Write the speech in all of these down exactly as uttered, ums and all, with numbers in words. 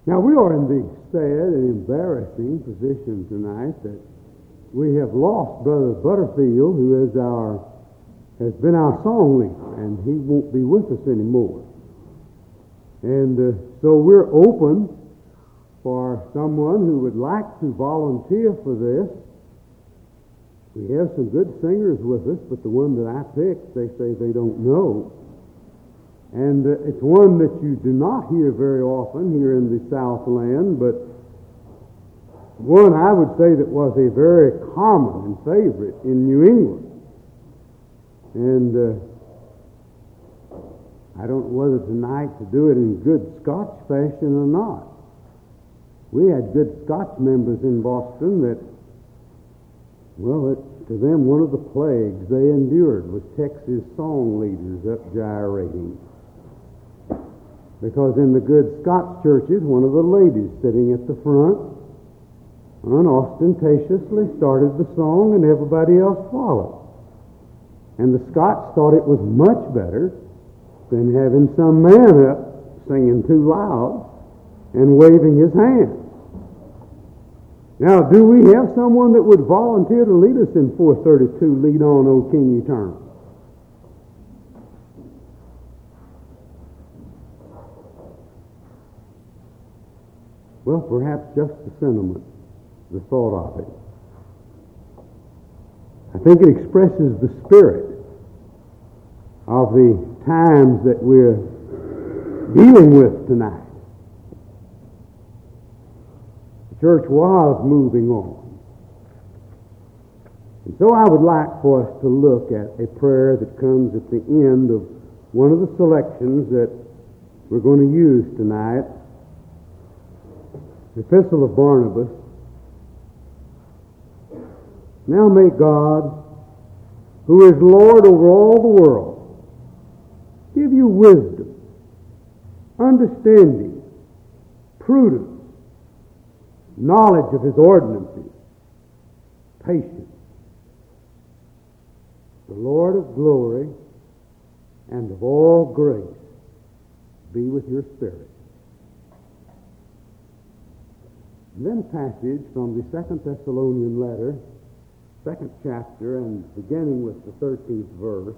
Now, we are in the sad and embarrassing position tonight that we have lost Brother Butterfield, who is our has been our song leader, and he won't be with us anymore. And uh, so we're open for someone who would like to volunteer for this. We have some good singers with us, but the one that I picked, they say they don't know. And uh, it's one that you do not hear very often here in the Southland, but one I would say that was a very common and favorite in New England. And uh, I don't know whether tonight to do it in good Scotch fashion or not. We had good Scotch members in Boston that, well, it, to them one of the plagues they endured was Texas song leaders up gyrating. Because in the good Scotch churches, one of the ladies sitting at the front unostentatiously started the song and everybody else followed. And the Scots thought it was much better than having some man up singing too loud and waving his hand. Now, do we have someone that would volunteer to lead us in four thirty-two, Lead On, O King Eternal? Well, perhaps just the sentiment, the thought of it. I think it expresses the spirit of the times that we're dealing with tonight. The church was moving on. And so I would like for us to look at a prayer that comes at the end of one of the selections that we're going to use tonight, the Epistle of Barnabas. Now may God, who is Lord over all the world, give you wisdom, understanding, prudence, knowledge of His ordinances, patience. The Lord of glory and of all grace be with your spirit. And then a passage from the Second Thessalonian letter, second chapter, and beginning with the thirteenth verse.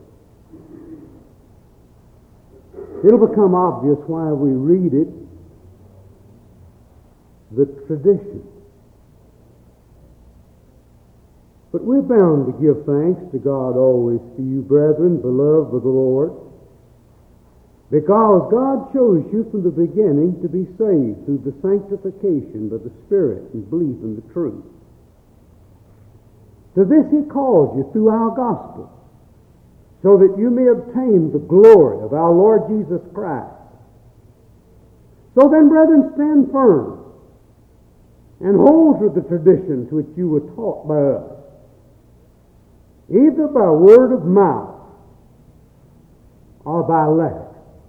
It'll become obvious why we read it, the tradition. But we're bound to give thanks to God always for you, brethren, beloved of the Lord, because God chose you from the beginning to be saved through the sanctification by the Spirit and belief in the truth. To this He called you through our gospel, so that you may obtain the glory of our Lord Jesus Christ. So then, brethren, stand firm and hold to the traditions which you were taught by us, either by word of mouth or by letter.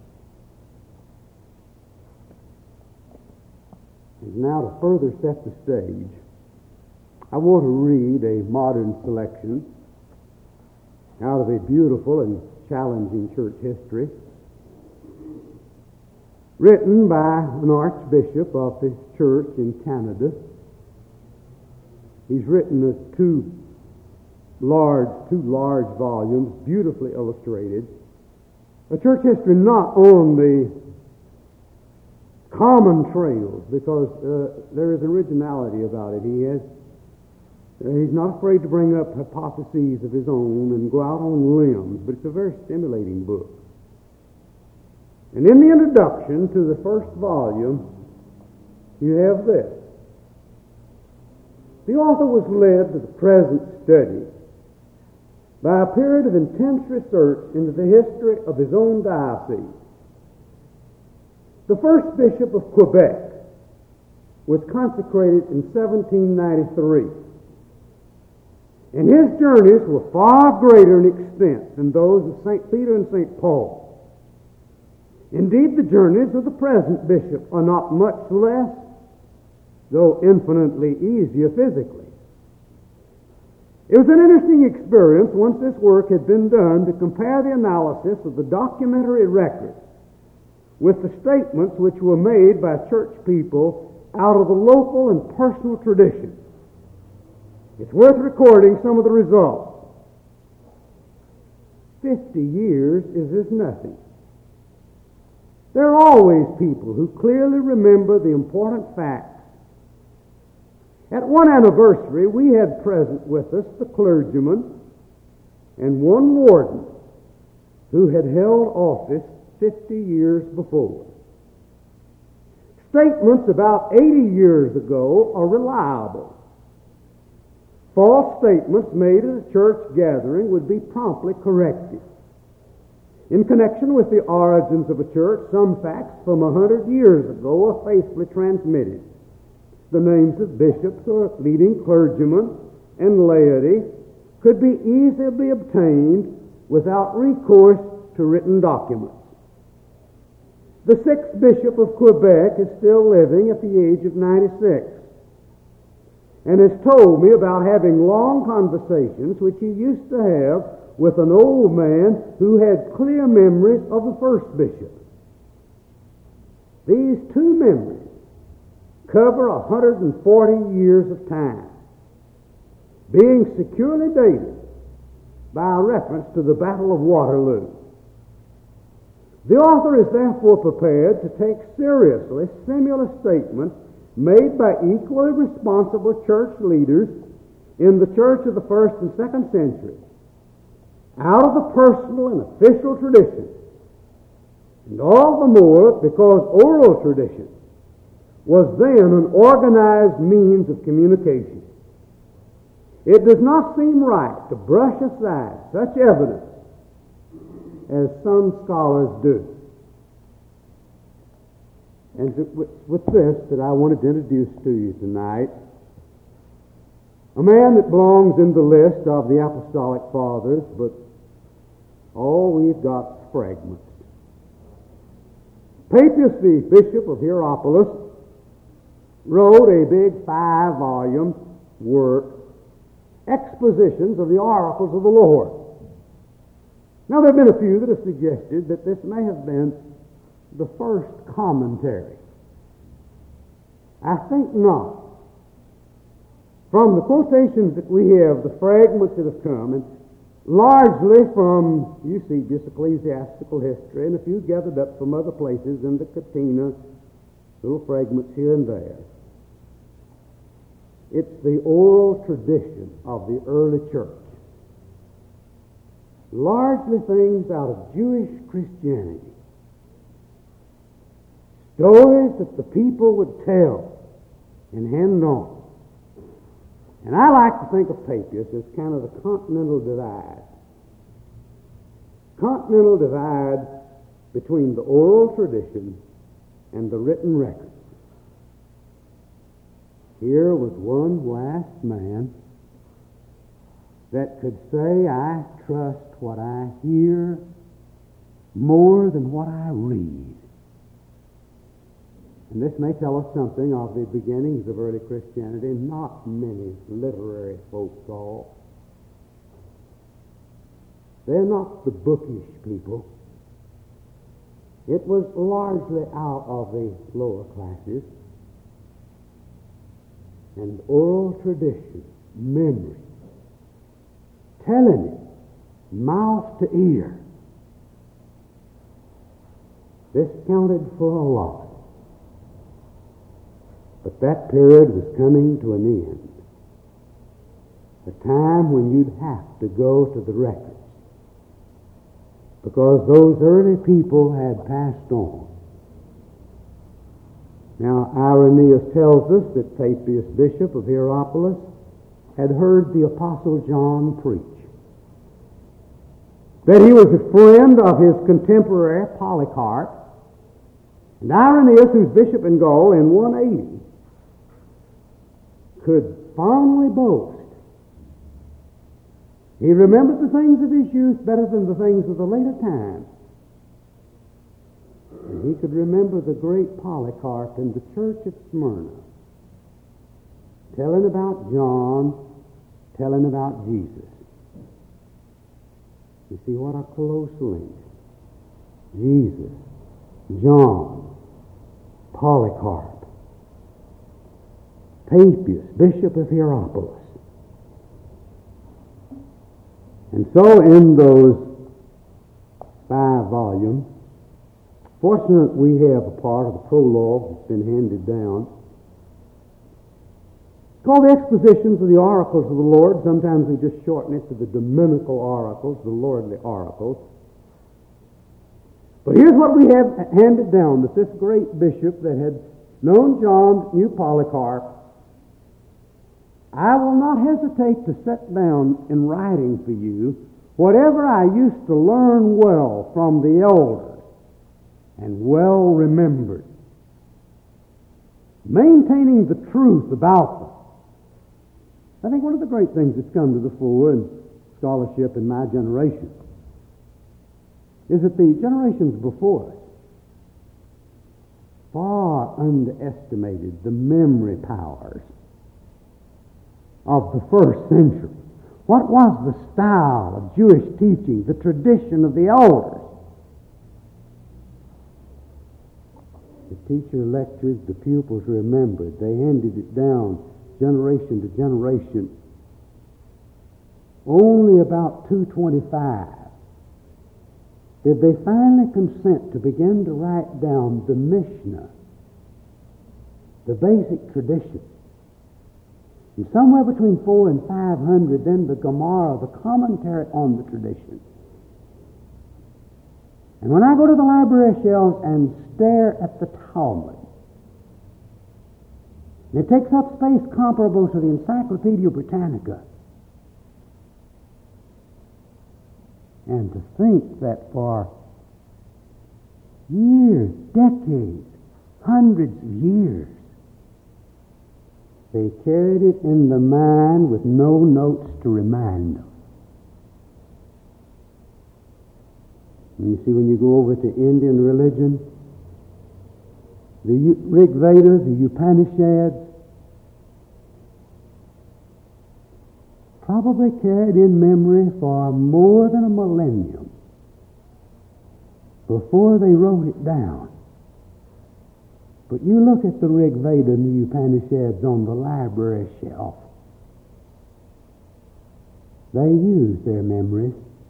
And now, to further set the stage, I want to read a modern selection out of a beautiful and challenging church history, written by an archbishop of this church in Canada. He's written a two large, two large volumes, beautifully illustrated. A church history not on the common trails, because uh, there is originality about it. He has Uh, he's not afraid to bring up hypotheses of his own and go out on limbs, but it's a very stimulating book. And in the introduction to the first volume, you have this. The author was led to the present study by a period of intense research into the history of his own diocese. The first bishop of Quebec was consecrated in seventeen ninety-three. And his journeys were far greater in extent than those of Saint Peter and Saint Paul. Indeed, the journeys of the present bishop are not much less, though infinitely easier physically. It was an interesting experience, once this work had been done, to compare the analysis of the documentary record with the statements which were made by church people out of the local and personal tradition. It's worth recording some of the results. Fifty years is as nothing. There are always people who clearly remember the important facts. At one anniversary, we had present with us the clergyman and one warden who had held office fifty years before. Statements about eighty years ago are reliable. False statements made at a church gathering would be promptly corrected. In connection with the origins of a church, some facts from a hundred years ago are faithfully transmitted. The names of bishops or leading clergymen and laity could be easily obtained without recourse to written documents. The sixth bishop of Quebec is still living at the age of ninety-six and has told me about having long conversations which he used to have with an old man who had clear memories of the first bishop. These two memories cover one hundred forty years of time, being securely dated by a reference to the Battle of Waterloo. The author is therefore prepared to take seriously similar statements made by equally responsible church leaders in the church of the first and second century, out of the personal and official tradition, and all the more because oral tradition was then an organized means of communication. It does not seem right to brush aside such evidence as some scholars do. And with this that I wanted to introduce to you tonight, a man that belongs in the list of the Apostolic Fathers, but oh, we've got fragments. Papias, the Bishop of Hierapolis, wrote a big five-volume work, Expositions of the Oracles of the Lord. Now, there have been a few that have suggested that this may have been the first commentary. I think not. From the quotations that we have, the fragments that have come, and largely from, you see, just ecclesiastical history, and a few gathered up from other places in the Catena, little fragments here and there. It's the oral tradition of the early church. Largely things out of Jewish Christianity. Stories that the people would tell and hand on. And I like to think of Papias as kind of the continental divide. Continental divide between the oral tradition and the written record. Here was one last man that could say, I trust what I hear more than what I read. And this may tell us something of the beginnings of early Christianity. Not many literary folks all. They're not the bookish people. It was largely out of the lower classes. And oral tradition, memory, telling it, mouth to ear. This counted for a lot. But that period was coming to an end. A time when you'd have to go to the records. Because those early people had passed on. Now, Irenaeus tells us that Papias, Bishop of Hierapolis, had heard the Apostle John preach. That he was a friend of his contemporary Polycarp. And Irenaeus, who's bishop in Gaul in one eighty, could fondly boast. He remembered the things of his youth better than the things of the later times. And he could remember the great Polycarp in the church at Smyrna, telling about John, telling about Jesus. You see what a close link. Jesus John, Polycarp, Papias, Bishop of Hierapolis. And so in those five volumes, fortunately we have a part of the prologue that's been handed down. It's called the Expositions of the Oracles of the Lord. Sometimes we just shorten it to the Dominical Oracles, the Lordly Oracles. But here's what we have handed down, that this great bishop that had known John, knew Polycarp. I will not hesitate to set down in writing for you whatever I used to learn well from the elders and well remembered, maintaining the truth about them. I think one of the great things that's come to the fore in scholarship in my generation is that the generations before us far underestimated the memory powers of the first century. What was the style of Jewish teaching, the tradition of the elders? The teacher lectured, the pupils remembered. They handed it down generation to generation. Only about two twenty-five did they finally consent to begin to write down the Mishnah, the basic tradition. And somewhere between four and five hundred, then the Gemara, the commentary on the tradition. And when I go to the library shelves and stare at the Talmud, and it takes up space comparable to the Encyclopedia Britannica, and to think that for years, decades, hundreds of years, they carried it in the mind with no notes to remind them. And you see, when you go over to Indian religion, the Rig Veda, the Upanishads, probably carried in memory for more than a millennium before they wrote it down. But you look at the Rig Veda and the Upanishads on the library shelf. They use their memories.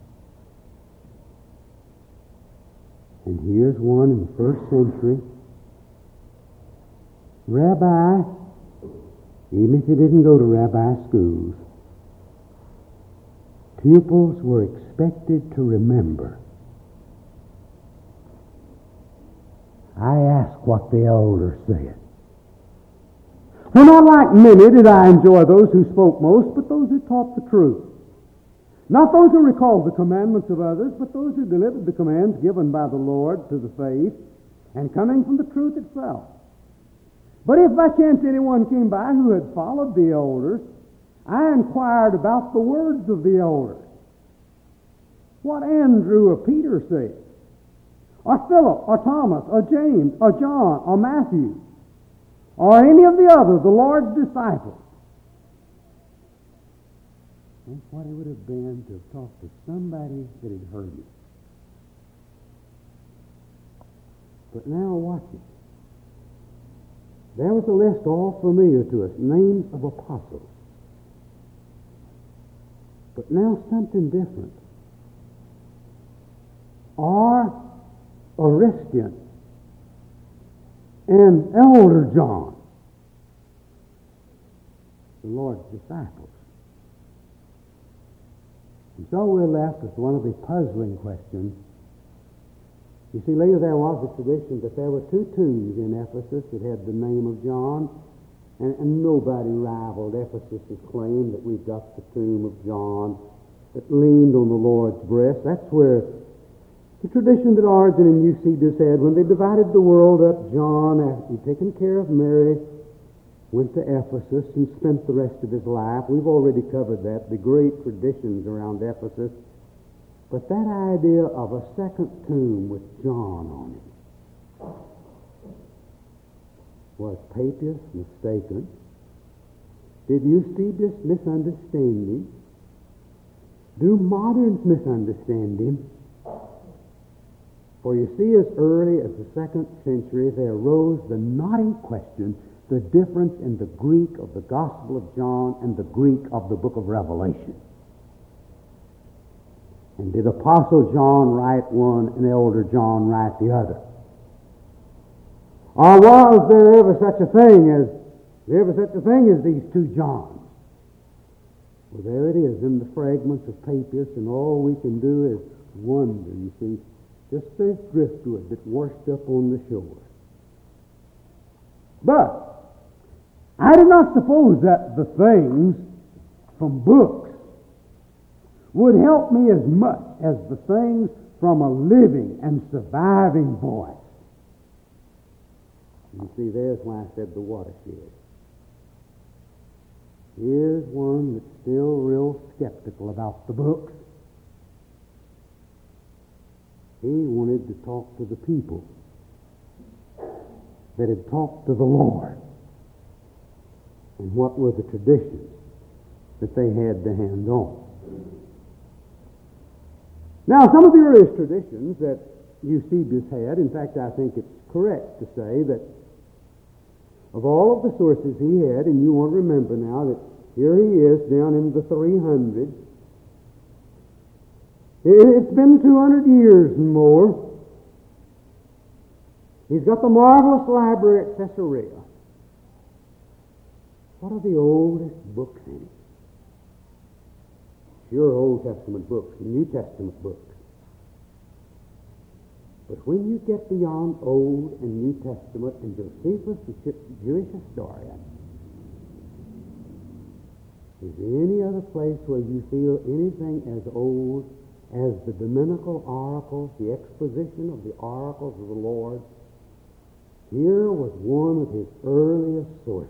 And here's one in the first century. Rabbi, even if you didn't go to rabbi schools, pupils were expected to remember. I asked what the elders said. Well, not like many did I enjoy those who spoke most, but those who taught the truth. Not those who recalled the commandments of others, but those who delivered the commands given by the Lord to the faith and coming from the truth itself. But if by chance anyone came by who had followed the elders, I inquired about the words of the elders. What Andrew or Peter said, or Philip, or Thomas, or James, or John, or Matthew, or any of the others, the Lord's disciples. Think what it would have been to have talked to somebody that had heard me. But now watch it. There was a list all familiar to us, names of apostles. But now something different. Or Aristian and Elder John, the Lord's disciples. And so we're left with one of the puzzling questions. You see, later there was a tradition that there were two tombs in Ephesus that had the name of John, and, and nobody rivaled Ephesus' claim that we've got the tomb of John that leaned on the Lord's breast. That's where the tradition that Origen and Eusebius had, when they divided the world up, John, after he'd taken care of Mary, went to Ephesus and spent the rest of his life. We've already covered that, the great traditions around Ephesus. But that idea of a second tomb with John on it, was Papias mistaken? Did Eusebius misunderstand him? Do moderns misunderstand him? For you see, as early as the second century, there arose the knotty question, the difference in the Greek of the Gospel of John and the Greek of the book of Revelation. And did Apostle John write one and Elder John write the other? Or was there ever such a thing as ever such a thing as these two Johns? Well, there it is in the fragments of Papias, and all we can do is wonder, you see, just this driftwood that washed up on the shore. But I did not suppose that the things from books would help me as much as the things from a living and surviving voice. You see, there's why I said the watershed. Here's one that's still real skeptical about the books. He wanted to talk to the people that had talked to the Lord. And what were the traditions that they had to hand on? Now, some of the earliest traditions that Eusebius had, in fact, I think it's correct to say that of all of the sources he had, and you want to remember now that here he is down in the three hundreds. It's been two hundred years and more. He's got the marvelous library at Caesarea. What are the oldest books in it? Sure, Old Testament books and New Testament books. But when you get beyond Old and New Testament, and Josephus, the Jewish historian, is there any other place where you feel anything as old as the Dominical oracles, the exposition of the oracles of the Lord? Here was one of his earliest sources.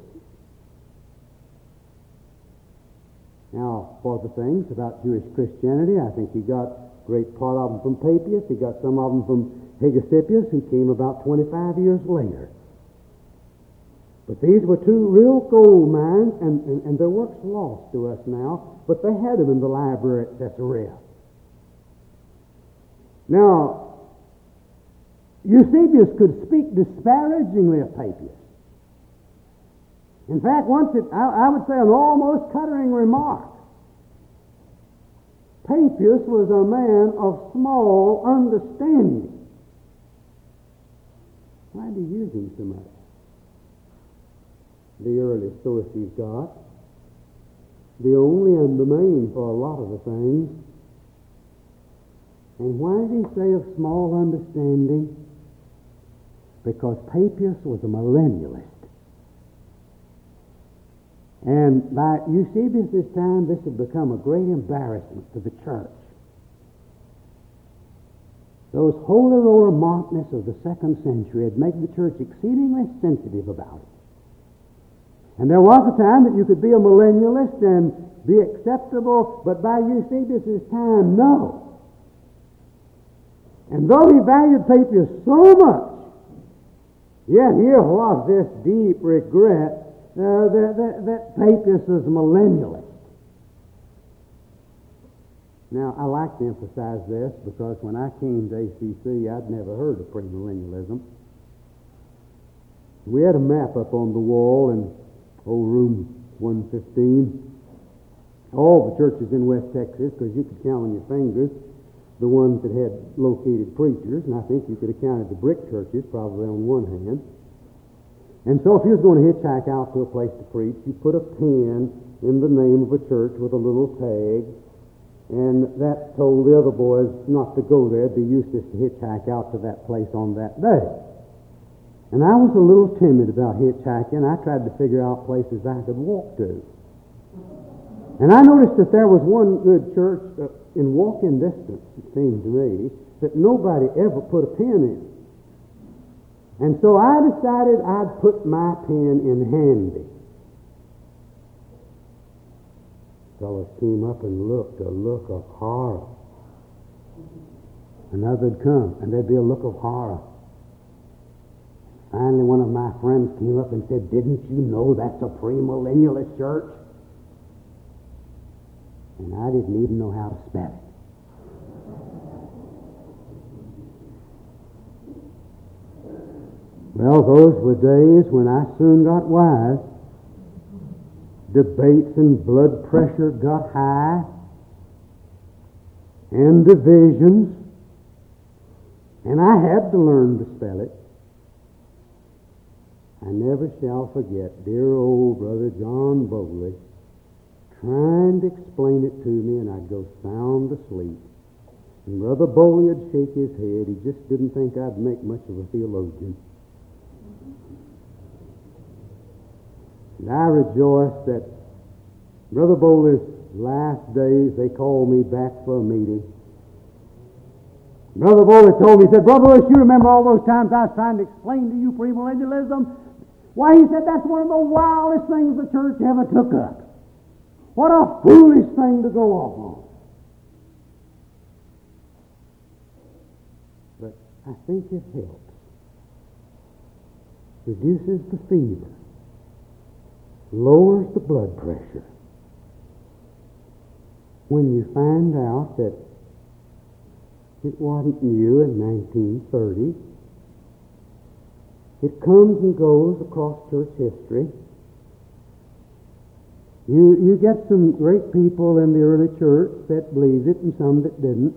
Now, for the things about Jewish Christianity, I think he got a great part of them from Papias. He got some of them from Hegesippus, who came about twenty-five years later. But these were two real gold mines, and, and, and their work's lost to us now, but they had them in the library at Caesarea. Now, Eusebius could speak disparagingly of Papias. In fact, once it, I, I would say an almost cuttering remark. Papias was a man of small understanding. Why do you use him so much? The early source he's got, the only and the main for a lot of the things. And why did he say of small understanding? Because Papias was a millennialist. And by Eusebius' time, this had become a great embarrassment to the church. Those holy roller mockness of the second century had made the church exceedingly sensitive about it. And there was a time that you could be a millennialist and be acceptable, but by Eusebius' time, no. And though he valued Papias so much, yet here was this deep regret uh, that, that, that Papias was a millennialist. Now, I like to emphasize this because when I came to A C C, I'd never heard of premillennialism. We had a map up on the wall in old room one fifteen. All the churches in West Texas, because you could count on your fingers the ones that had located preachers, and I think you could have counted the brick churches probably on one hand. And so if you was going to hitchhike out to a place to preach, you put a pin in the name of a church with a little tag, and that told the other boys not to go there. It'd be useless to hitchhike out to that place on that day. And I was a little timid about hitchhiking. I tried to figure out places I could walk to. And I noticed that there was one good church uh, in walking distance, it seemed to me, that nobody ever put a pin in. And so I decided I'd put my pin in handy. Fellows came up and looked, a look of horror. Another'd come, and there'd be a look of horror. Finally, one of my friends came up and said, "Didn't you know that's a premillennialist church?" And I didn't even know how to spell it. Well, those were days when I soon got wise. Debates and blood pressure got high, and divisions, and I had to learn to spell it. I never shall forget dear old Brother John Bowley trying to explain it to me, and I'd go sound asleep. And Brother Bowley would shake his head. He just didn't think I'd make much of a theologian. And I rejoice that Brother Bowley's last days, they called me back for a meeting. Brother Bowley told me, he said, Brother Lewis, you remember all those times I was trying to explain to you premillennialism? Why, he said, that's one of the wildest things the church ever took up. What a foolish thing to go off on. But I think it helps. Reduces the fever. Lowers the blood pressure. When you find out that it wasn't new in nineteen thirty, it comes and goes across church history. You, you get some great people in the early church that believed it and some that didn't.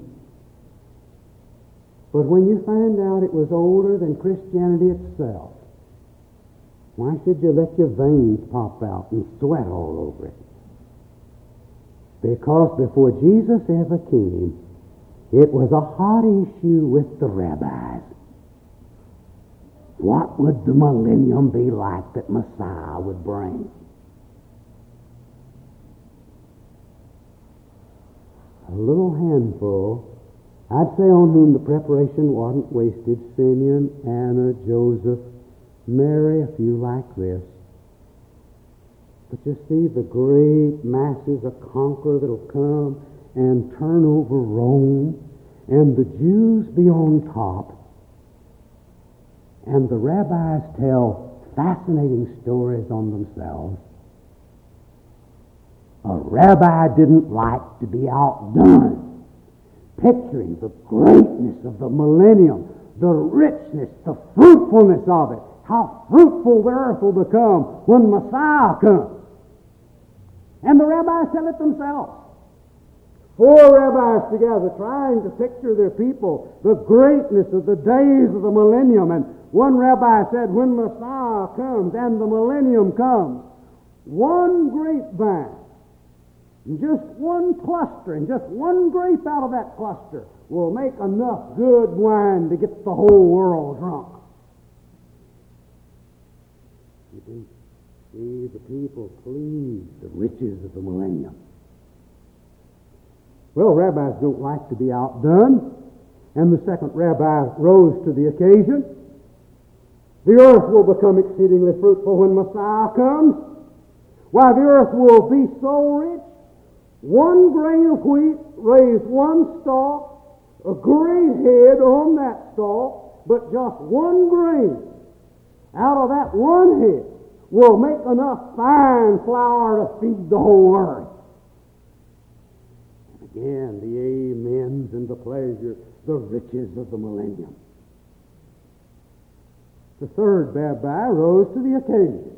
But when you find out it was older than Christianity itself, why should you let your veins pop out and sweat all over it? Because before Jesus ever came, it was a hot issue with the rabbis. What would the millennium be like that Messiah would bring? A little handful, I'd say, on whom the preparation wasn't wasted: Simeon, Anna, Joseph, Mary, a few like this. But you see, the great masses, a conqueror that'll come and turn over Rome, and the Jews be on top, and the rabbis tell fascinating stories on themselves. A rabbi didn't like to be outdone, picturing the greatness of the millennium, the richness, the fruitfulness of it, how fruitful the earth will become when Messiah comes. And the rabbis tell it themselves. Four rabbis together trying to picture their people, the greatness of the days of the millennium. And one rabbi said, when Messiah comes and the millennium comes, one grapevine, just one cluster, and just one grape out of that cluster will make enough good wine to get the whole world drunk. You can see the people please the riches of the millennium. Well, rabbis don't like to be outdone, and the second rabbi rose to the occasion. The earth will become exceedingly fruitful when Messiah comes. Why, the earth will be so rich, one grain of wheat raised one stalk, a great head on that stalk, but just one grain out of that one head will make enough fine flour to feed the whole earth. And again, the amens and the pleasure, the riches of the millennium. The third rabbi rose to the occasion.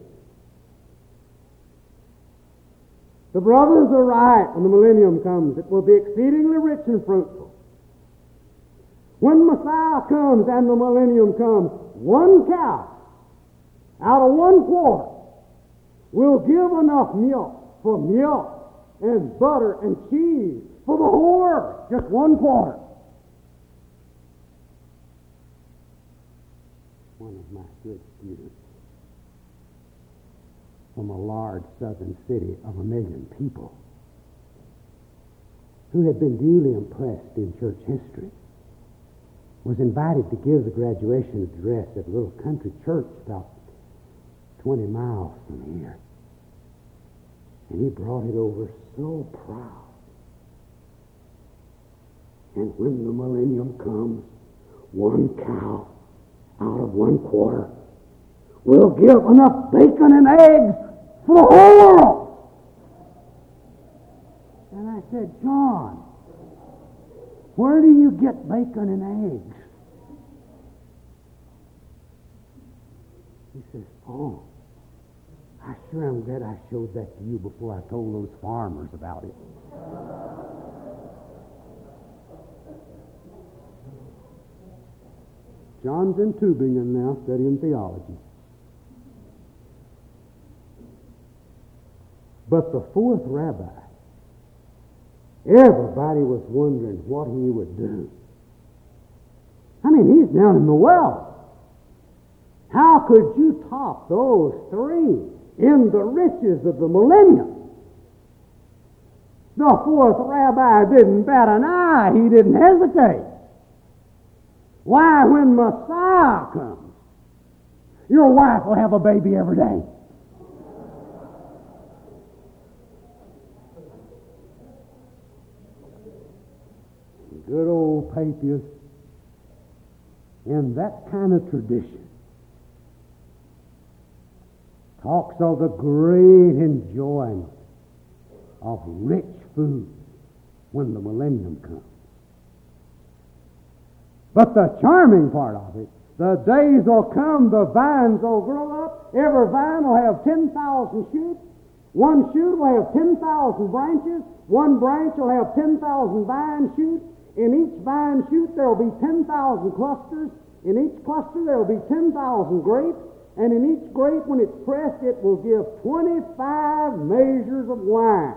The brothers are right. When the millennium comes, it will be exceedingly rich and fruitful. When Messiah comes and the millennium comes, one cow out of one quarter will give enough milk for milk and butter and cheese for the whole earth. Just one quarter. One of my good students from a large southern city of a million people, who had been duly impressed in church history, was invited to give the graduation address at a little country church about twenty miles from here. And he brought it over so proud. And when the millennium comes, one cow out of one quarter will give enough bacon and eggs for the whole world. And I said, John, where do you get bacon and eggs? says, oh, I sure am glad I showed that to you before I told those farmers about it. John's in Tübingen now studying theology. But the fourth rabbi, everybody was wondering what he would do. I mean, he's down in the well. How could you top those three in the riches of the millennium? The fourth rabbi didn't bat an eye. He didn't hesitate. Why, when Messiah comes, your wife will have a baby every day. Good old Papias, in that kind of tradition, talks of the great enjoyment of rich food when the millennium comes. But the charming part of it, the days will come, the vines will grow up, every vine will have ten thousand shoots, one shoot will have ten thousand branches, one branch will have ten thousand vine shoots, in each vine shoot there will be ten thousand clusters, in each cluster there will be ten thousand grapes, and in each grape, when it's pressed, it will give twenty-five measures of wine.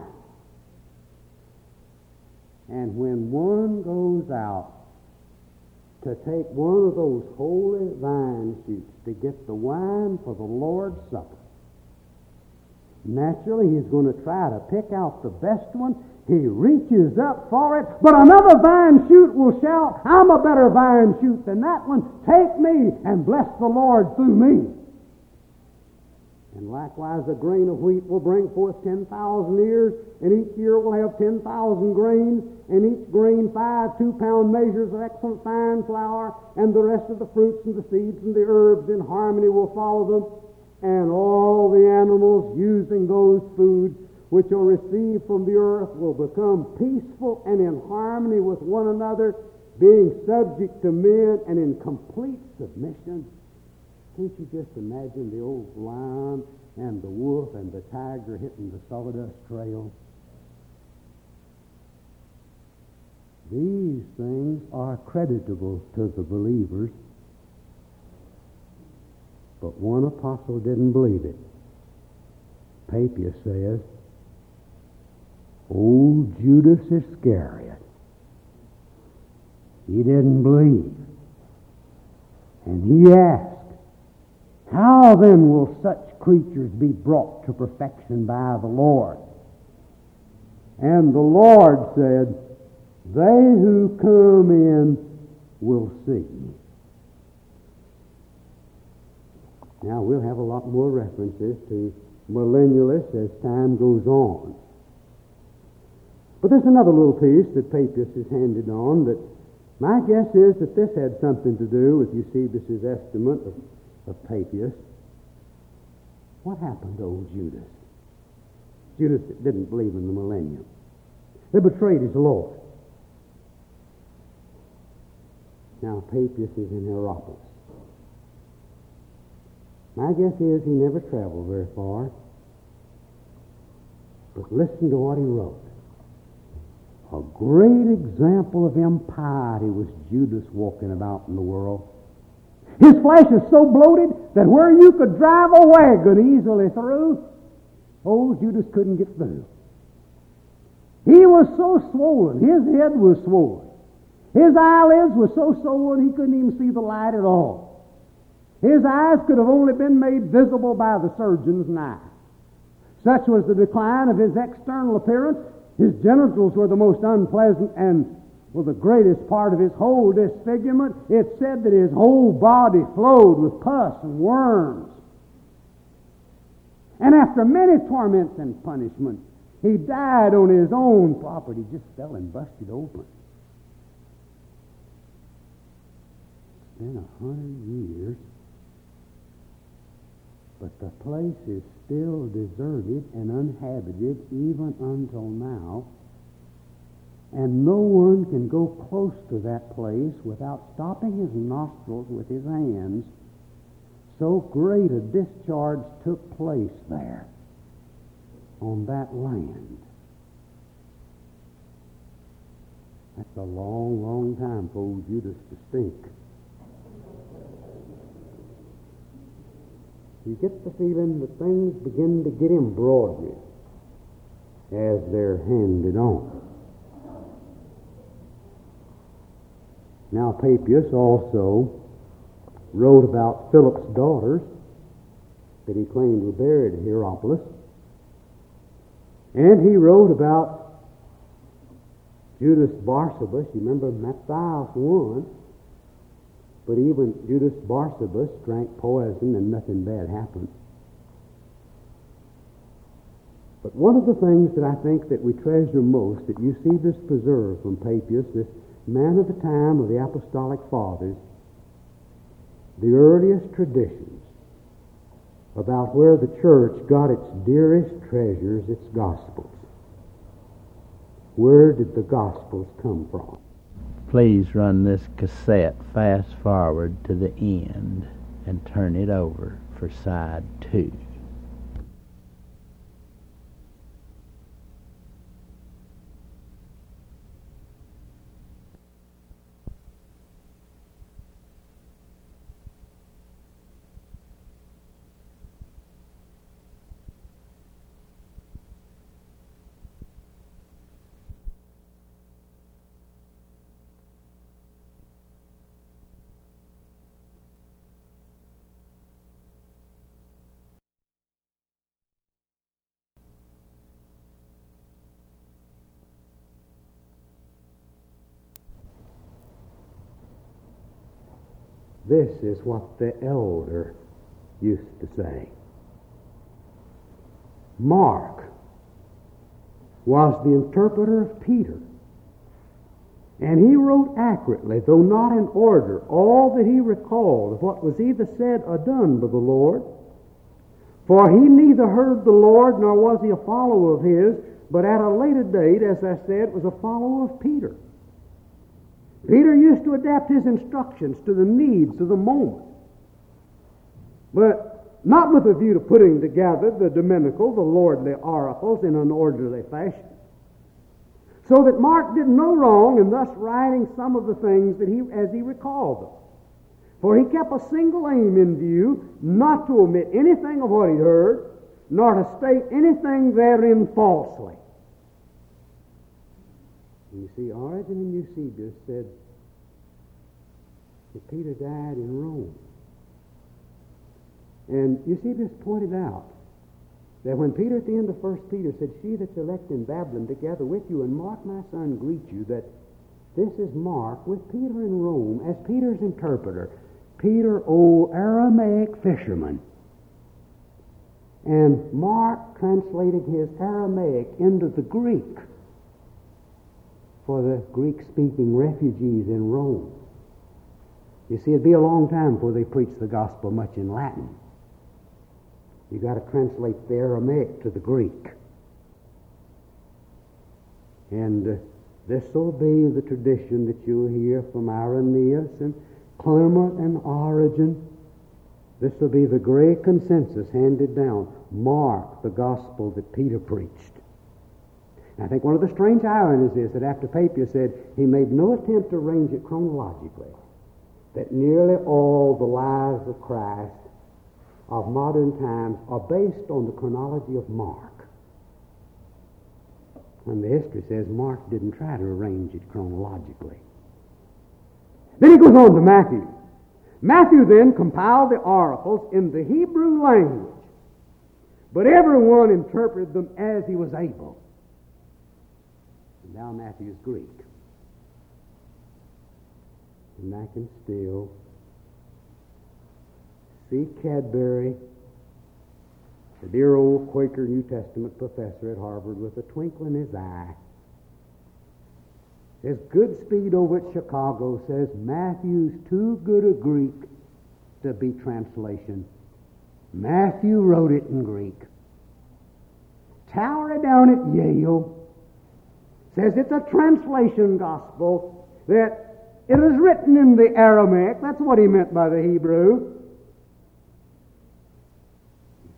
And when one goes out to take one of those holy vine shoots to get the wine for the Lord's Supper, naturally he's going to try to pick out the best one. He reaches up for it, but another vine shoot will shout, I'm a better vine shoot than that one. Take me and bless the Lord through me. And likewise, a grain of wheat will bring forth ten thousand ears, and each ear will have ten thousand grains, and each grain five two-pound measures of excellent fine flour, and the rest of the fruits and the seeds and the herbs in harmony will follow them, and all the animals using those foods which are received from the earth will become peaceful and in harmony with one another, being subject to men and in complete submission. Can't you just imagine the old lion and the wolf and the tiger hitting the sawdust trail? These things are creditable to the believers, but one apostle didn't believe it. Papias says, old Judas Iscariot, he didn't believe. And he asked, how then will such creatures be brought to perfection by the Lord? And the Lord said, they who come in will see. Now we'll have a lot more references to millennialists as time goes on. But there's another little piece that Papias has handed on that my guess is that this had something to do with Eusebius' estimate of of Papias. What happened to old Judas? Judas didn't believe in the millennium. They betrayed his Lord. Now Papias is in Hierapolis. My guess is he never traveled very far. But listen to what he wrote. A great example of impiety was Judas walking about in the world. His flesh is so bloated that where you could drive a wagon easily through, old Judas couldn't get through. He was so swollen. His head was swollen. His eyelids were so swollen he couldn't even see the light at all. His eyes could have only been made visible by the surgeon's knife. Such was the decline of his external appearance. His genitals were the most unpleasant and well, the greatest part of his whole disfigurement, it said that his whole body flowed with pus and worms. And after many torments and punishment, he died on his own property, just fell and busted open. It's been a hundred years, but the place is still deserted and uninhabited even until now. And no one can go close to that place without stopping his nostrils with his hands, so great a discharge took place there on that land. That's a long, long time for old Judas to stink. You get the feeling that things begin to get embroidered as they're handed on. Now, Papias also wrote about Philip's daughters that he claimed were buried at Hierapolis. And he wrote about Judas Barsabas. You remember Matthias one. But even Judas Barsabas drank poison and nothing bad happened. But one of the things that I think that we treasure most, that Eusebius preserved from Papias, this man of the time of the Apostolic Fathers, the earliest traditions about where the church got its dearest treasures, its Gospels. Where did the Gospels come from? Please run this cassette fast forward to the end and turn it over for side two. This is what the elder used to say. Mark was the interpreter of Peter, and he wrote accurately, though not in order, all that he recalled of what was either said or done by the Lord. For he neither heard the Lord nor was he a follower of his, but at a later date, as I said, was a follower of Peter. Peter used to adapt his instructions to the needs of the moment, but not with a view to putting together the dominical, the lordly oracles in an orderly fashion, so that Mark did no wrong in thus writing some of the things that he, as he recalled them. For he kept a single aim in view, not to omit anything of what he heard, nor to state anything therein falsely. You see, Origen and Eusebius said that Peter died in Rome. And Eusebius pointed out that when Peter at the end of First Peter said, "She that's elect in Babylon together with you, and Mark my son greet you," that this is Mark with Peter in Rome as Peter's interpreter. Peter, old Aramaic fisherman. And Mark translating his Aramaic into the Greek for the Greek-speaking refugees in Rome. You see, it'd be a long time before they preached the gospel much in Latin. You got to translate the Aramaic to the Greek. And uh, this will be the tradition that you'll hear from Irenaeus and Clement and Origen. This will be the great consensus handed down. Mark, the gospel that Peter preached. I think one of the strange ironies is that after Papias said he made no attempt to arrange it chronologically, that nearly all the lives of Christ of modern times are based on the chronology of Mark. And the history says Mark didn't try to arrange it chronologically. Then he goes on to Matthew. Matthew then compiled the oracles in the Hebrew language, but everyone interpreted them as he was able. Now Matthew's Greek. And I can still see Cadbury, the dear old Quaker New Testament professor at Harvard, with a twinkle in his eye. Says Goodspeed over at Chicago says Matthew's too good a Greek to be translation. Matthew wrote it in Greek. Towery down at Yale says it's a translation gospel, that it is written in the Aramaic. That's what he meant by the Hebrew.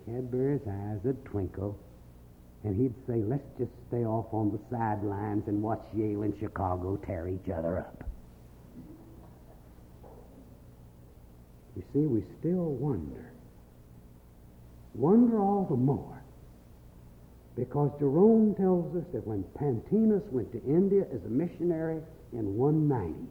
Cadbury's eyes would twinkle, and he'd say, let's just stay off on the sidelines and watch Yale and Chicago tear each other up. You see, we still wonder. Wonder all the more, because Jerome tells us that when Pantaenus went to India as a missionary in one ninety,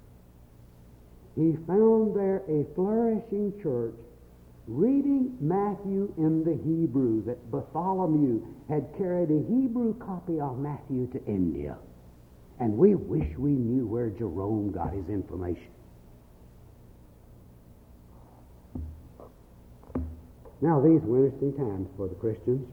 he found there a flourishing church reading Matthew in the Hebrew, that Bartholomew had carried a Hebrew copy of Matthew to India. And we wish we knew where Jerome got his information. Now, these were interesting times for the Christians.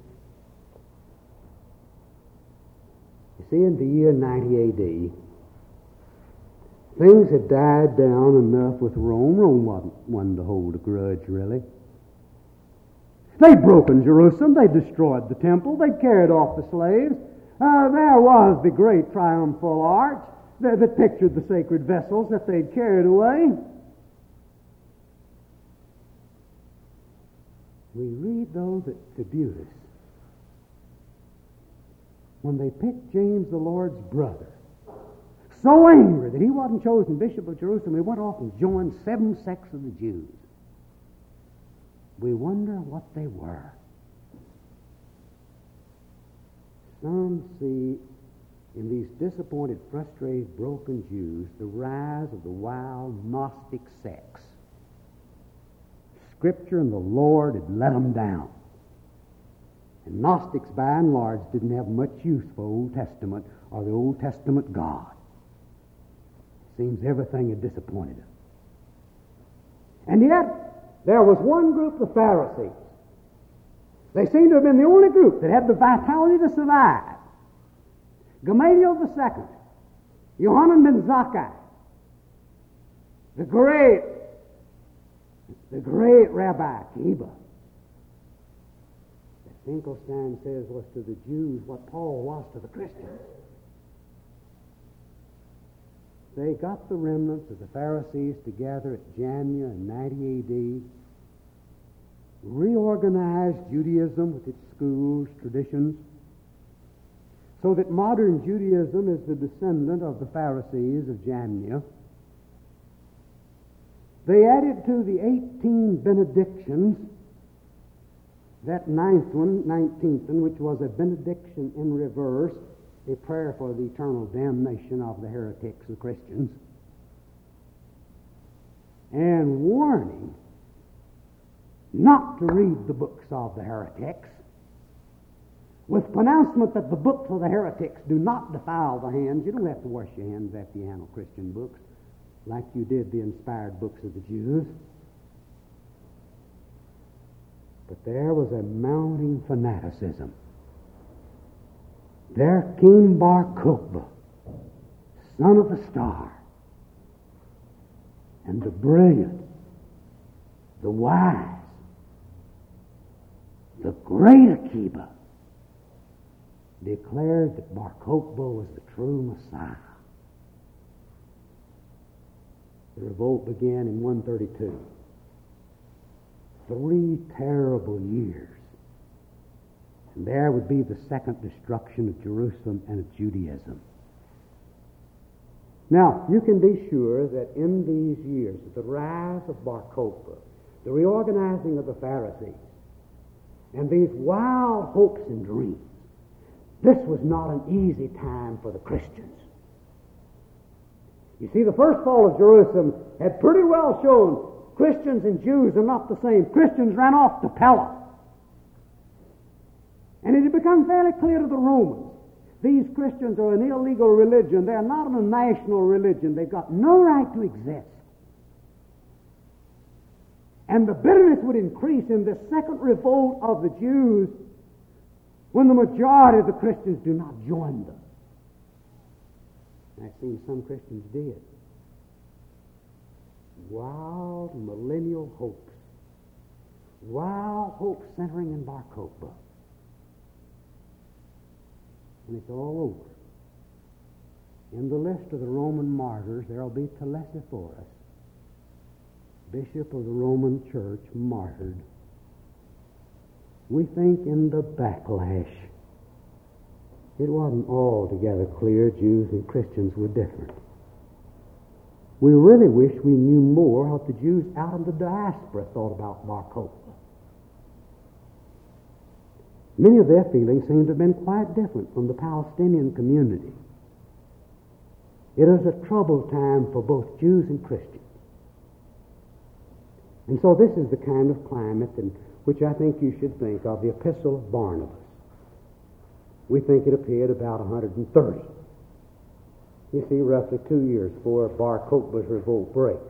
You see, in the year ninety A D, things had died down enough with Rome. Rome wasn't one to hold a grudge, really. They'd broken Jerusalem. They'd destroyed the temple. They'd carried off the slaves. Uh, there was the great triumphal arch that, that pictured the sacred vessels that they'd carried away. We read, though, that Thebulus, when they picked James the Lord's brother, so angry that he wasn't chosen bishop of Jerusalem, he went off and joined seven sects of the Jews. We wonder what they were. Some see in these disappointed, frustrated, broken Jews the rise of the wild Gnostic sects. Scripture and the Lord had let them down. And Gnostics, by and large, didn't have much use for Old Testament or the Old Testament God. Seems everything had disappointed them. And yet, there was one group, the Pharisees. They seemed to have been the only group that had the vitality to survive. Gamaliel the second, Yohanan ben Zakkai, the great, the great Rabbi Akiba. That Finkelstein says was to the Jews what Paul was to the Christians. They got the remnants of the Pharisees together at Jamnia in ninety A D, reorganized Judaism with its schools, traditions, so that modern Judaism is the descendant of the Pharisees of Jamnia. They added to the eighteen benedictions that ninth one, nineteenth one, which was a benediction in reverse, a prayer for the eternal damnation of the heretics, the Christians, and warning not to read the books of the heretics, with pronouncement that the books of the heretics do not defile the hands. You don't have to wash your hands after you handle Christian books like you did the inspired books of the Jews. But there was a mounting fanaticism. There came Bar Kokhba, son of the star, and the brilliant, the wise, the great Akiba declared that Bar Kokhba was the true Messiah. The revolt began in one thirty-two. Three terrible years. And there would be the second destruction of Jerusalem and of Judaism. Now, you can be sure that in these years, the rise of Bar Kokhba, the reorganizing of the Pharisees, and these wild hopes and dreams, this was not an easy time for the Christians. You see, the first fall of Jerusalem had pretty well shown Christians and Jews are not the same. Christians ran off to Pella. And it had become fairly clear to the Romans, these Christians are an illegal religion. They're not a national religion. They've got no right to exist. And the bitterness would increase in this second revolt of the Jews when the majority of the Christians do not join them. I've seen some Christians did. Wild millennial hopes. Wild hopes centering in Bar Kokhba. And it's all over. In the list of the Roman martyrs, there will be Telesiphorus, bishop of the Roman Church, martyred. we think in the backlash, it wasn't altogether clear Jews and Christians were different. We really wish we knew more what the Jews out in the diaspora thought about Bar Kokhba. Many of their feelings seem to have been quite different from the Palestinian community. It is a troubled time for both Jews and Christians. And so this is the kind of climate in which I think you should think of the Epistle of Barnabas. We think it appeared about one hundred thirty. You see, roughly two years before Bar Kokhba's revolt breaks.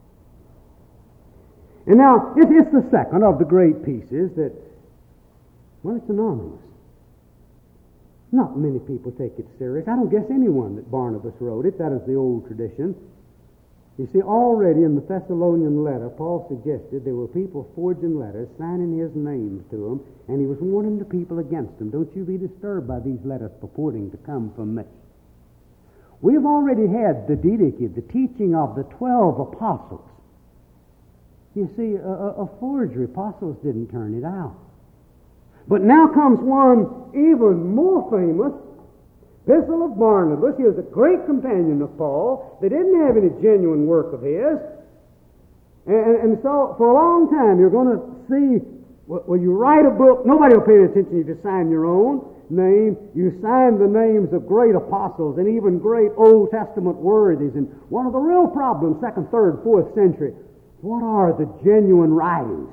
And now, it, it's the second of the great pieces that, well, it's anonymous. Not many people take it serious. I don't guess anyone that Barnabas wrote it. That is the old tradition. You see, already in the Thessalonian letter, Paul suggested there were people forging letters, signing his names to them, and he was warning the people against them. Don't you be disturbed by these letters purporting to come from me. We've already had the didache, the teaching of the twelve apostles. You see, a, a, a forgery. Apostles didn't turn it out. But now comes one even more famous, Epistle of Barnabas. He was a great companion of Paul. They didn't have any genuine work of his. And, and so, for a long time, you're going to see, well, you write a book, nobody will pay attention. You just sign your own name. You sign the names of great apostles and even great Old Testament worthies. And one of the real problems, second, third, fourth century, what are the genuine writings?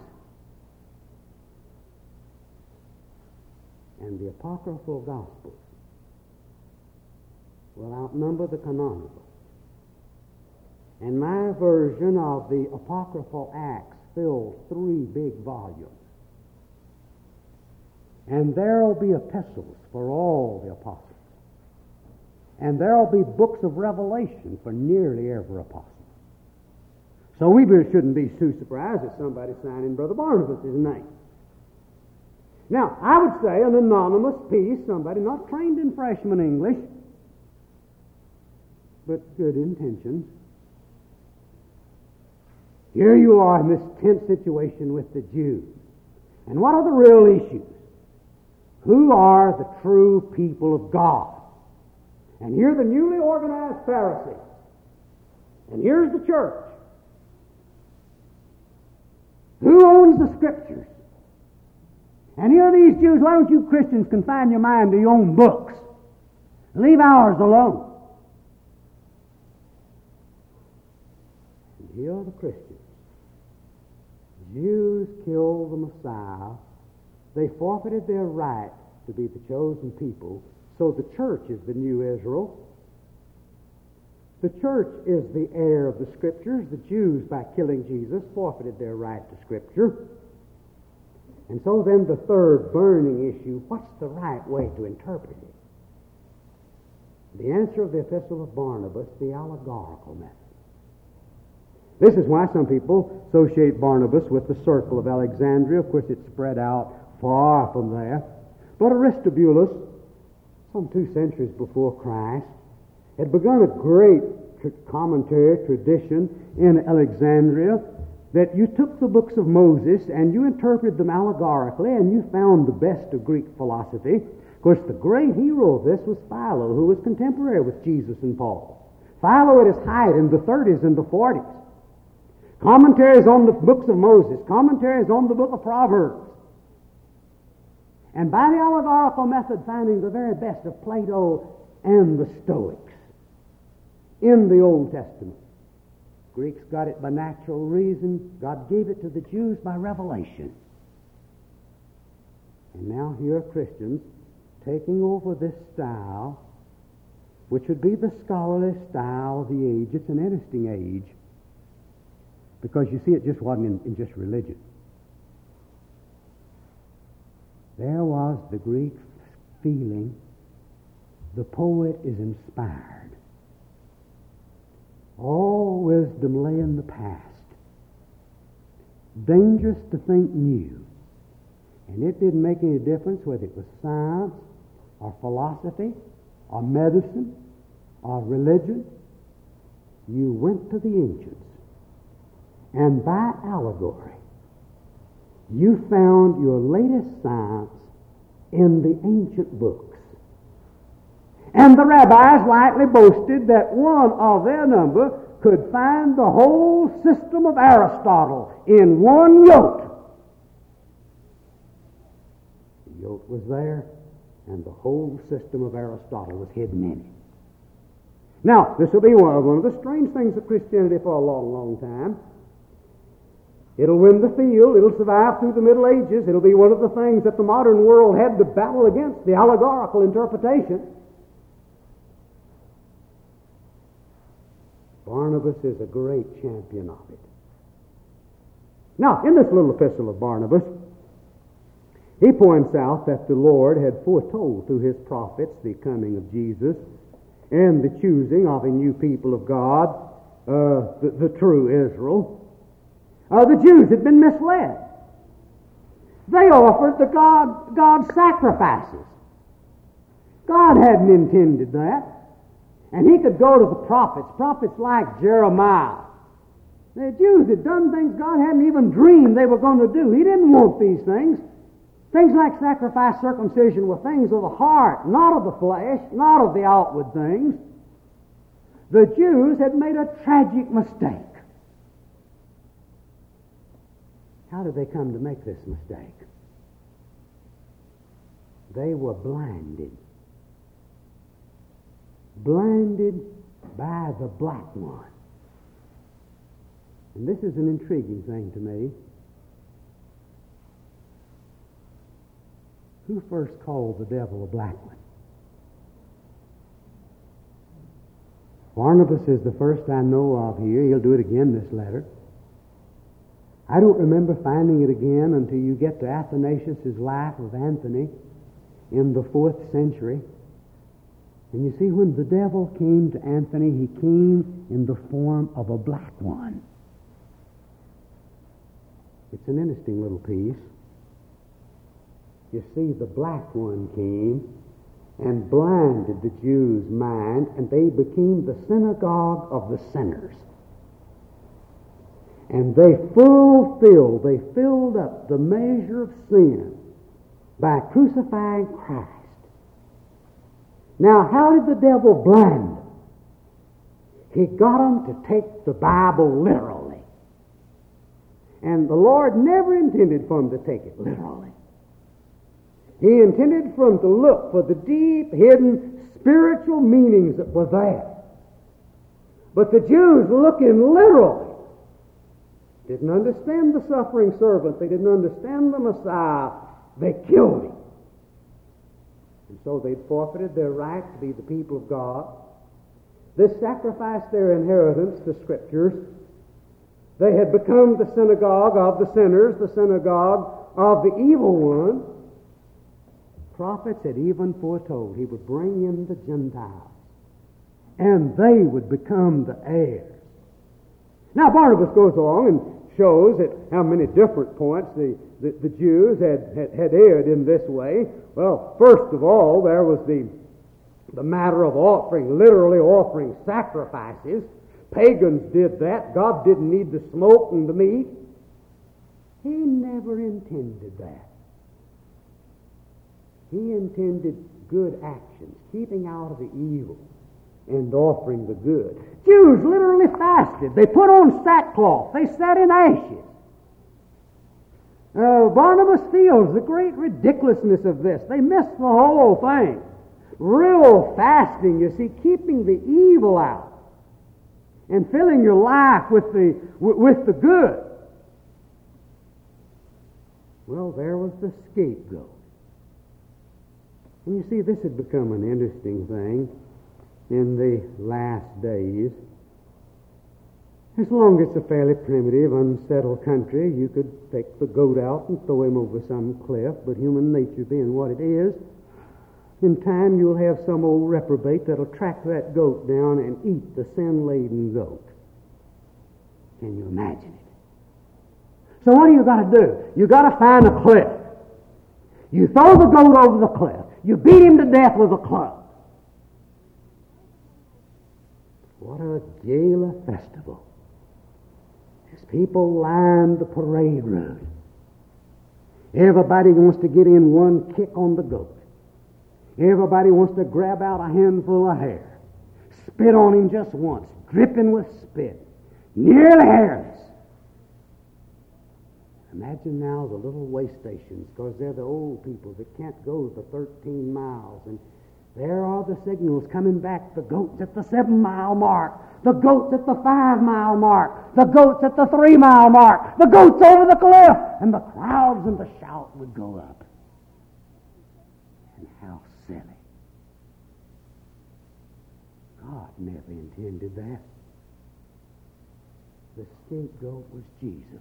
And the apocryphal Gospels will outnumber the canonical. And my version of the apocryphal Acts fills three big volumes. And there will be epistles for all the apostles. And there will be books of Revelation for nearly every apostle. So we shouldn't be too surprised that somebody's signing Brother Barnabas' name. Now, I would say an anonymous piece, somebody not trained in freshman English, but good intentions. Here you are in this tense situation with the Jews. And what are the real issues? Who are the true people of God? And here the newly organized Pharisees. And here's the church. Who owns the Scriptures? And here are these Jews. Why don't you Christians confine your mind to your own books? Leave ours alone. And here are the Christians. Jews killed the Messiah. They forfeited their right to be the chosen people. So the church is the new Israel. The church is the heir of the Scriptures. The Jews, by killing Jesus, forfeited their right to Scripture. And so then the third burning issue, what's the right way to interpret it? The answer of the Epistle of Barnabas, the allegorical method. This is why some people associate Barnabas with the circle of Alexandria. Of course, it's spread out far from there. But Aristobulus, some two centuries before Christ, had begun a great commentary tradition in Alexandria that you took the books of Moses and you interpreted them allegorically and you found the best of Greek philosophy. Of course, the great hero of this was Philo, who was contemporary with Jesus and Paul. Philo at his height in the thirties and the forties. Commentaries on the books of Moses, commentaries on the book of Proverbs. And by the allegorical method, finding the very best of Plato and the Stoics in the Old Testament. Greeks got it by natural reason. God gave it to the Jews by revelation. And now here are Christians taking over this style, which would be the scholarly style of the age. It's an interesting age, because you see, it just wasn't in, in just religion. There was the Greek feeling, the poet is inspired. All wisdom lay in the past. Dangerous to think new. And it didn't make any difference whether it was science or philosophy or medicine or religion. You went to the ancients, and by allegory you found your latest science in the ancient books. And the rabbis lightly boasted that one of their number could find the whole system of Aristotle in one yoke. The yoke was there, and the whole system of Aristotle was hidden in it. Now, this will be one of, one of the strange things of Christianity for a long, long time. It'll win the field. It'll survive through the Middle Ages. It'll be one of the things that the modern world had to battle against, the allegorical interpretation. Barnabas is a great champion of it. Now, in this little epistle of Barnabas, he points out that the Lord had foretold through his prophets the coming of Jesus and the choosing of a new people of God, uh, the, the true Israel. Uh, the Jews had been misled. They offered the God, God sacrifices. God hadn't intended that. And he could go to the prophets, prophets like Jeremiah. The Jews had done things God hadn't even dreamed they were going to do. He didn't want these things. Things like sacrifice, circumcision were things of the heart, not of the flesh, not of the outward things. The Jews had made a tragic mistake. How did they come to make this mistake? They were blinded. Blinded by the black one. And this is an intriguing thing to me. Who first called the devil a black one? Barnabas is the first I know of here. He'll do it again in this letter. I don't remember finding it again until you get to Athanasius' life of Anthony in the fourth century. And you see, when the devil came to Anthony, he came in the form of a black one. It's an interesting little piece. You see, the black one came and blinded the Jews' mind, and they became the synagogue of the sinners. And they fulfilled, they filled up the measure of sin by crucifying Christ. Now, how did the devil blind them? He got them to take the Bible literally. And the Lord never intended for them to take it literally. He intended for them to look for the deep, hidden, spiritual meanings that were there. But the Jews, looking literally, didn't understand the suffering servant. They didn't understand the Messiah. They killed him. And so they'd forfeited their right to be the people of God. They sacrificed their inheritance to Scriptures. They had become the synagogue of the sinners, the synagogue of the evil one. Prophets had even foretold he would bring in the Gentiles, and they would become the heirs. Now Barnabas goes along and shows at how many different points the, the, the Jews had, had, had erred in this way. Well, first of all, there was the, the matter of offering, literally offering sacrifices. Pagans did that. God didn't need the smoke and the meat. He never intended that. He intended good actions, keeping out of the evil and offering the good. Jews literally fasted. They put on sackcloth. They sat in ashes. Uh, Barnabas feels the great ridiculousness of this. They missed the whole thing. Real fasting, you see, keeping the evil out and filling your life with the with the good. Well, there was the scapegoat. And you see, this had become an interesting thing in the last days. As long as it's a fairly primitive, unsettled country, you could take the goat out and throw him over some cliff, but human nature being what it is, in time you'll have some old reprobate that'll track that goat down and eat the sin-laden goat. Can you imagine it? So what do you got to do? You got to find a cliff. You throw the goat over the cliff. You beat him to death with a club. What a gala festival. As people lined the parade road. Everybody wants to get in one kick on the goat. Everybody wants to grab out a handful of hair, spit on him just once, dripping with spit, nearly hairless. Imagine now the little way stations, because they're the old people that can't go the thirteen miles, and there are the signals coming back, the goats at the seven-mile mark, the goats at the five-mile mark, the goats at the three-mile mark, the goats over the cliff, and the crowds and the shout would go up. And how silly. God never intended that. The scapegoat was Jesus,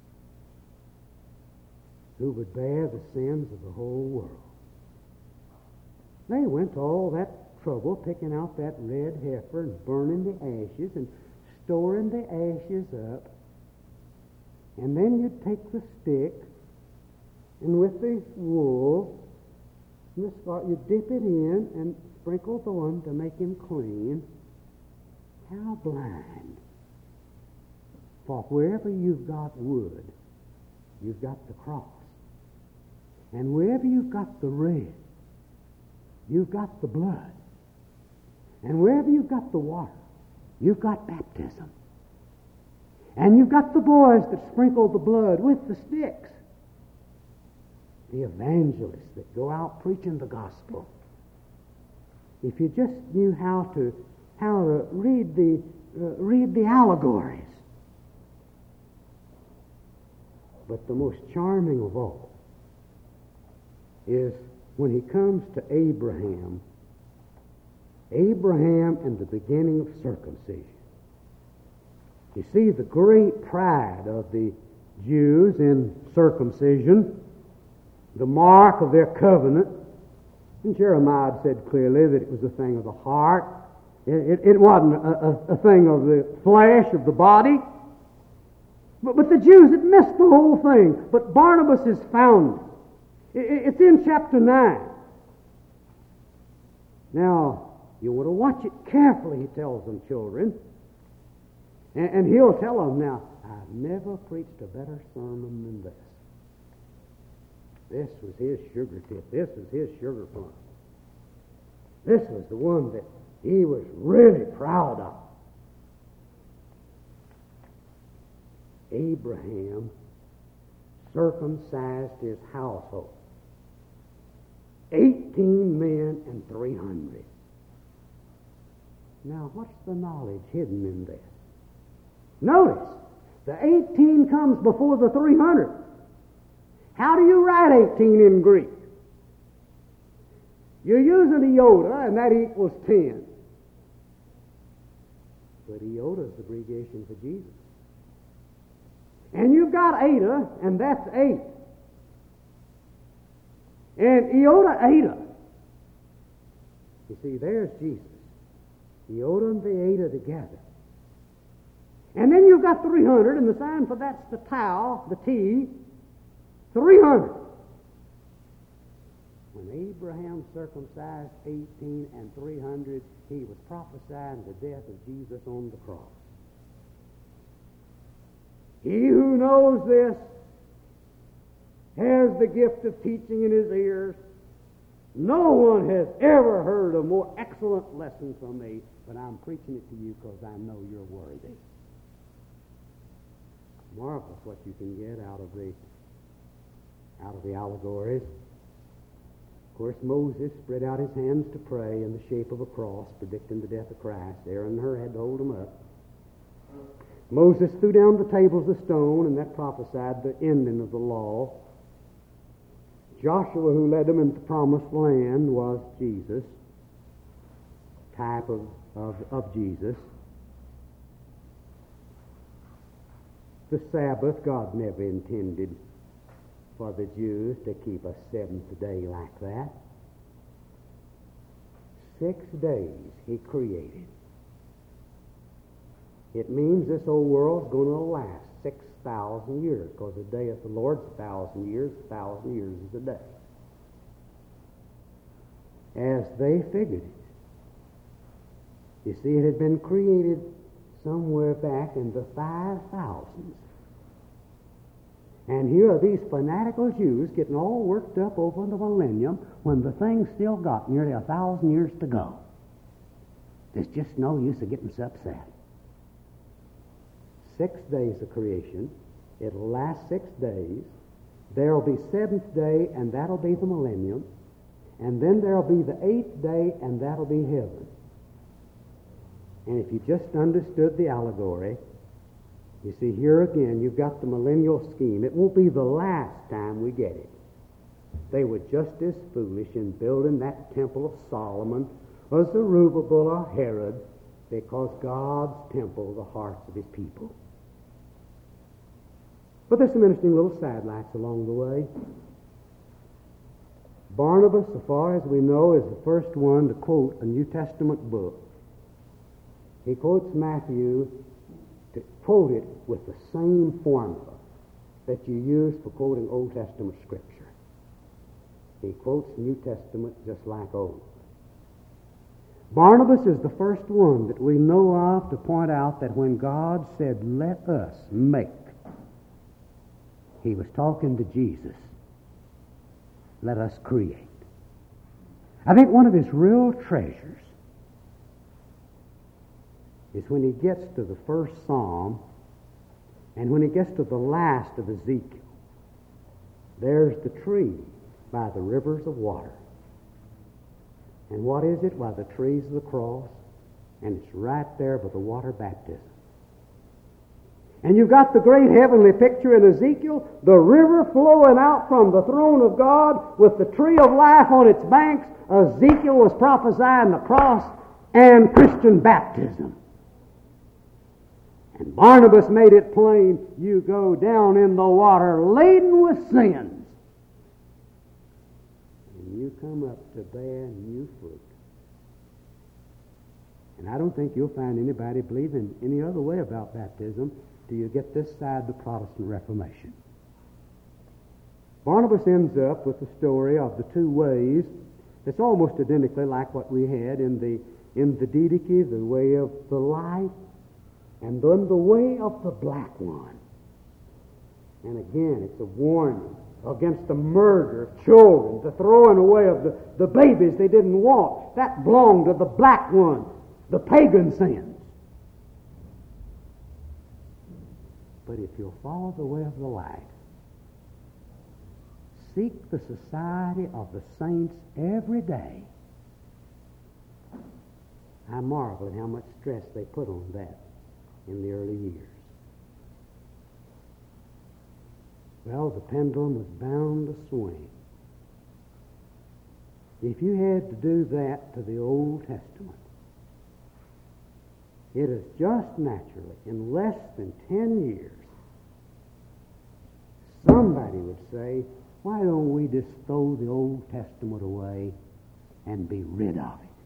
who would bear the sins of the whole world. They went to all that trouble picking out that red heifer and burning the ashes and storing the ashes up. And then you'd take the stick and with the wool and the spot, you'd dip it in and sprinkle thorn to make him clean. How blind. For wherever you've got wood, you've got the cross. And wherever you've got the red, you've got the blood. And wherever you've got the water, you've got baptism. And you've got the boys that sprinkle the blood with the sticks. The evangelists that go out preaching the gospel. If you just knew how to how to read the uh, read the allegories. But the most charming of all is when he comes to Abraham, Abraham and the beginning of circumcision. You see the great pride of the Jews in circumcision, the mark of their covenant. And Jeremiah said clearly that it was a thing of the heart. It, it, it wasn't a, a, a thing of the flesh, of the body. But, but the Jews had missed the whole thing. But Barnabas has found it. It's in chapter nine. Now, you want to watch it carefully, he tells them, children. And, and he'll tell them, now, I've never preached a better sermon than this. This was his sugar tip. This was his sugar plum. This was the one that he was really proud of. Abraham circumcised his household. Eighteen men and three hundred. Now, what's the knowledge hidden in this? Notice, the eighteen comes before the three hundred. How do you write eighteen in Greek? You're using iota, and that equals ten. But iota is the abbreviation for Jesus. And you've got eta, and that's eight. And iota, eta. You see, there's Jesus. Iota and the eta together. And then you've got three hundred, and the sign for that's the tau, the T. three hundred. When Abraham circumcised eighteen and three hundred, he was prophesying the death of Jesus on the cross. He who knows this has the gift of teaching in his ears. No one has ever heard a more excellent lesson from me, but I'm preaching it to you because I know you're worthy. Marvelous what you can get out of the out of the allegories. Of course, Moses spread out his hands to pray in the shape of a cross, predicting the death of Christ. Aaron and Hur had to hold him up. Moses threw down the tables of stone, and that prophesied the ending of the law. Joshua, who led them into the promised land, was Jesus, type of, of, of Jesus. The Sabbath, God never intended for the Jews to keep a seventh day like that. Six days he created. It means this old world's going to last six thousand years, because the day of the Lord's a thousand years, a thousand years is a day. As they figured it. You see, it had been created somewhere back in the five thousands. And here are these fanatical Jews getting all worked up over the millennium when the thing's still got nearly a thousand years to go. There's just no use of getting so upset. Six days of creation. It'll last six days. There'll be seventh day, and that'll be the millennium. And then there'll be the eighth day, and that'll be heaven. And if you just understood the allegory, you see, here again, you've got the millennial scheme. It won't be the last time we get it. They were just as foolish in building that temple of Solomon as Zerubbabel or Herod, because God's temple, the hearts of his people. But there's some interesting little sidelights along the way. Barnabas, so far as we know, is the first one to quote a New Testament book. He quotes Matthew to quote it with the same formula that you use for quoting Old Testament Scripture. He quotes New Testament just like Old. Barnabas is the first one that we know of to point out that when God said, "Let us make," he was talking to Jesus. Let us create. I think one of his real treasures is when he gets to the first Psalm and when he gets to the last of Ezekiel. There's the tree by the rivers of water. And what is it? Why, the trees of the cross, and it's right there by the water baptism. And you've got the great heavenly picture in Ezekiel, the river flowing out from the throne of God with the tree of life on its banks. Ezekiel was prophesying the cross and Christian baptism. And Barnabas made it plain, you go down in the water laden with sins, and you come up to bear new fruit. And I don't think you'll find anybody believing any other way about baptism till you get this side the Protestant Reformation. Barnabas ends up with the story of the two ways. It's almost identically like what we had in the in the Didache, the way of the light, and then the way of the black one. And again, it's a warning against the murder of children, the throwing away of the, the babies they didn't want. That belonged to the black one, the pagan sins. But if you'll follow the way of the light, seek the society of the saints every day, I marvel at how much stress they put on that in the early years. Well, the pendulum was bound to swing. If you had to do that to the Old Testament, it is just naturally, in less than ten years, somebody would say, why don't we just throw the Old Testament away and be rid of it?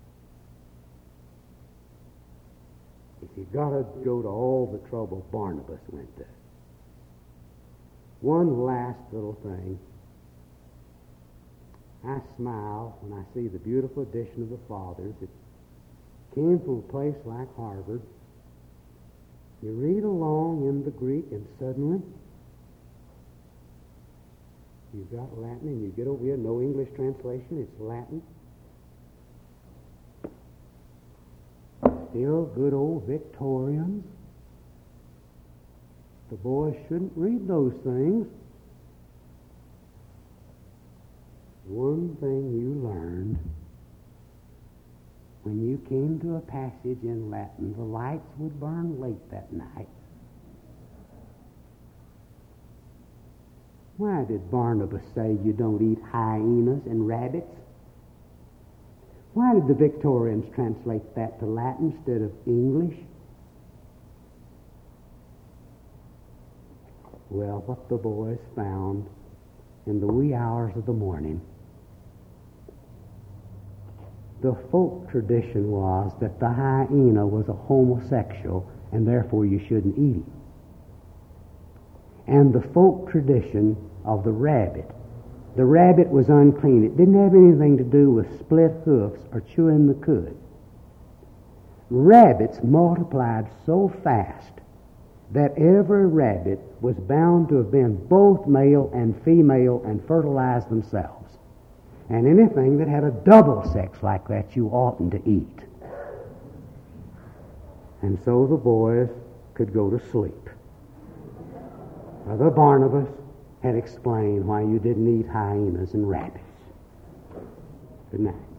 If you've got to go to all the trouble Barnabas went to. One last little thing. I smile when I see the beautiful edition of the Fathers. It came from a place like Harvard. You read along in the Greek, and suddenly you've got Latin, and you get over here, no English translation, it's Latin. Still good old Victorians. The boys shouldn't read those things. One thing you learned when you came to a passage in Latin, the lights would burn late that night. Why did Barnabas say you don't eat hyenas and rabbits? Why did the Victorians translate that to Latin instead of English? Well, what the boys found in the wee hours of the morning, the folk tradition was that the hyena was a homosexual and therefore you shouldn't eat him. And the folk tradition of the rabbit, the rabbit was unclean. It didn't have anything to do with split hoofs or chewing the cud. Rabbits multiplied so fast that every rabbit was bound to have been both male and female and fertilized themselves. And anything that had a double sex like that you oughtn't to eat. And so the boys could go to sleep. Brother Barnabas had explained why you didn't eat hyenas and rabbits. Good night.